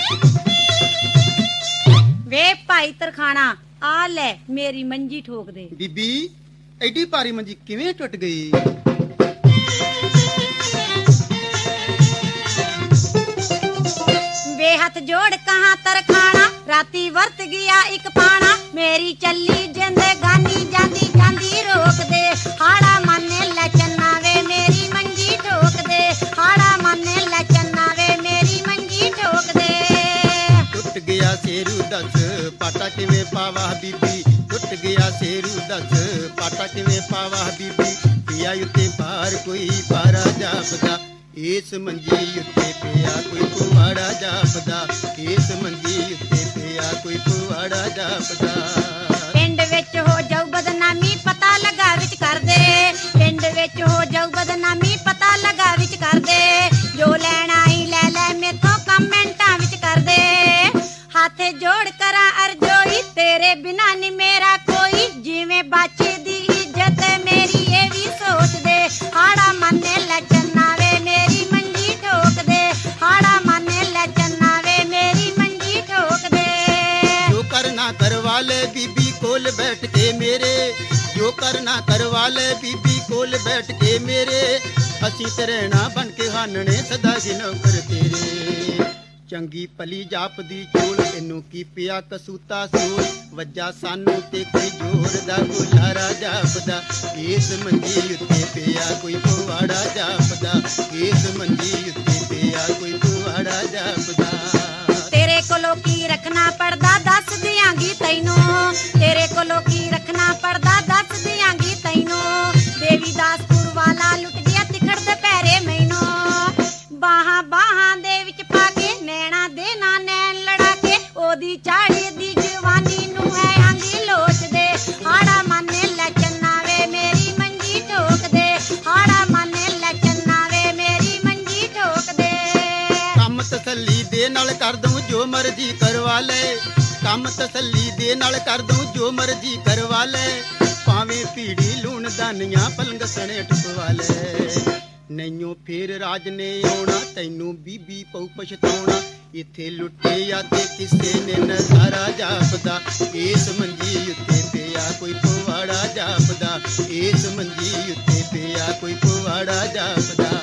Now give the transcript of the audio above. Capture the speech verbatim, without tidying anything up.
ਵੇ ਭਾਈ ਤਰਖਾਣਾ ਆ ਲੈ ਮੇਰੀ ਮੰਜੀ ਠੋਕ ਦੇ। ਬੀਬੀ ਐਡੀ ਭਾਰੀ ਮੰਜੀ ਕਿਵੇਂ ਟੁੱਟ ਗਈ? ਵੇ ਹੱਥ ਜੋੜ ਕਹਾਂ ਤਰਖਾਣਾ ਰਾਤੀ ਵਰਤ ਗਿਆ ਇੱਕ ਪਾਣਾ ਮੇਰੀ ਚੱਲੀ ਜ਼ਿੰਦਗਾਨੀ ਜਾਂਦੀ ਜਾਂਦੀ ਰੋਕ ਦੇ ਹਾੜਾ ਮੰਨੇ ਲੈ ਚੰਨਾ ਵੇ ਮੇਰੀ ਮੰਜੀ ਠੋਕ ਦੇ ਹਾੜਾ ਮੰਨੇ ਲੈ ਚੰਨਾ ਵੇ ਮੇਰੀ ਮੰਜੀ ਠੋਕ ਦੇ। ਟੁੱਟ ਗਿਆ ਸੇਰੂ ਦੱਸ ਪਾਟਾ ਕਿਵੇਂ ਪਾਵਾ ਬੀਬੀ ਟੁੱਟ ਗਿਆ ਸੇਰੂ ਦੱਸ ਪਾਟਾ ਕਿਵੇਂ ਪਾਵਾ ਬੀਬੀ ਪਿਆ ਉੱਤੇ ਪਾਰ ਕੋਈ ਪਾਰਾ ਜਾਪਦਾ ਇਸ ਮੰਜੀ ਉੱਤੇ ਪਿਆ ਕੋਈ ਪੁਆੜਾ ਜਾਪਦਾ ਇਸ ਮੰਜੀ ਉੱਤੇ ਪਿਆ ਕੋਈ ਪੁਆੜਾ ਜਾਪਦਾ। ਪਿੰਡ ਵਿੱਚ ਹੋ ਜਾਊ ਬਦਨਾਮੀ ਪਤਾ ਲੱਗਾ ਵਿੱਚ ਕਰਦੇ ਪਿੰਡ ਵਿੱਚ ਹੋ ਜਾਊ ਬਦਨਾਮੀ ਪਤਾ ਲੱਗਾ ਵਿੱਚ ਕਰਦੇ ਜੋ ਲੈਣਾ ਹੀ ਲੈ ਲੈ ਮੇਥੋਂ ਕਮੈਂਟਾਂ ਵਿੱਚ ਕਰਦੇ ਹੱਥ ਜੋੜ ਕਰਾਂ ਅਰਜ਼ੋਈ ਤੇਰੇ ਬਿਨਾਂ ਨੀ ਮੇਰਾ ਕੋਈ ਜਿਵੇਂ ਬਾਚੇ ਦੀ ਇੱਜ਼ਤ ਮੇਰੀ ਇਹ ਵੀ ਸੋਚਦੇ ਹਾੜਾ ਮੰਨੇ ਲੈ ਚੰਨਾ ਵੇ ਮੇਰੀ ਮੰਜੀ ਠੋਕ ਦੇ ਹਾੜਾ ਮੰਨੇ ਲੈ ਚੰਨਾ ਵੇ ਮੇਰੀ ਮੰਜੀ ਠੋਕ ਦੇ। ਜੋ ਕਰਨਾ ਕਰਵਾ ਲੈ ਬੀਬੀ ਕੋਲ ਬੈਠ ਕੇ ਮੇਰੇ ਜੋ ਕਰਨਾ ਕਰਵਾ ਲੈ ਬੀਬੀ ਕੋਲ ਬੈਠ ਕੇ ਮੇਰੇ ਅਸੀਂ ਤੇ ਰਹਿਣਾ ਬਣ ਕੇ ਹਾਨਣੇ ਸਦਾ ਜੀ ਨੌਕਰ ਤੇਰੇ ਚੰਗੀ ਭਲੀ ਜਾਪਦੀ ਚੋਲ ਇਹਨੂੰ ਕੀ ਪਿਆ ਕਸੂਤਾ ਸੋਲ ਵੱਜਾ ਸਾਨੂੰ ਤੇ ਕੋਈ ਜ਼ੋਰ ਦਾ ਗੁਲਾਰਾ ਜਾਪਦਾ ਇਸ ਮੰਜੀ ਉੱਤੇ ਪਿਆ ਕੋਈ ਪੁਆੜਾ ਜਾਪਦਾ ਇਸ ਮੰਜੀ ਉੱਤੇ ਪਿਆ ਕੋਈ ਪੁਆੜਾ ਜਾਪਦਾ। ਤੇਰੇ ਕੋਲੋਂ ਕੀ ਰੱਖਣਾ ਪੜਦਾ ਦੱਸ ਦਿਆਂਗੀ ਤੈਨੂੰ ਤੇਰੇ ਕੋਲੋਂ ਕੀ ਰੱਖਣਾ ਪੜਦਾ ਦੱਸ ਦਿਆਂਗੀ ਤੈਨੂੰ ਦੇਵੀ ਦਾਸਪੁਰ ਵਾਲਾ ਲੁੱਟ ਗਿਆ ਤਿਖੜ ਦੁਪਹਿਰੇ ਮੈਨੂੰ ਬਾਹਾਂ ਬਾਹਾਂ ਦੇ ਵਿੱਚ ਪਾ ਕੇ ਨੈਣਾ ਦੇ ਨਾ ਨੈਣ ਲੜਾ ਕੇ ਉਹਦੀ ਚਾੜੀ ਦੀ ਜਵਾਨੀ ਨੂੰ ਹੈ ਆਂਦੀ ਲੋਚਦੇ ਹਾੜਾ ਮੰਨੇ ਲੈ ਚੰਨਾ ਵੇ ਮੇਰੀ ਮੰਜੀ ਠੋਕ ਦੇ ਹਾੜਾ ਮੰਨੇ ਲੈ ਚੰਨਾ ਵੇ ਮੇਰੀ ਮੰਜੀ ਠੋਕ ਦੇ। ਕੰਮ ਤਸੱਲੀ ਦੇ ਨਾਲ ਕਰ ਦੂੰ ਜੋ ਮਰਜ਼ੀ ਕਰਵਾ ਲੈ ਕੰਮ ਤਸੱਲੀ ਦੇ ਨਾਲ ਕਰ ਦੂੰ ਜੋ ਮਰਜ਼ੀ ਕਰਵਾ ਲੈ ਭਾਵੇਂ ਪੀੜੀ ਲੂਣ ਦਾਨੀਆਂ ਪਲੰਗ ਸਣੇ ਟਪਵਾ ਲੈ ਨੈਨੂੰ ਫੇਰ ਰਾਜ ਨੇ ਆਉਣਾ ਤੈਨੂੰ ਬੀਬੀ ਪਉ ਪਛਤਾਉਣਾ ਇੱਥੇ ਲੁੱਟਿਆ ਤੇ ਕਿਸੇ ਨੇ ਨਜ਼ਾਰਾ ਜਾਪਦਾ ਇਸ ਮੰਜੀ ਉੱਤੇ ਪਿਆ ਕੋਈ ਪੁਆੜਾ ਜਾਪਦਾ ਇਸ ਮੰਜੀ ਉੱਤੇ ਪਿਆ ਕੋਈ ਪੁਆੜਾ ਜਾਪਦਾ।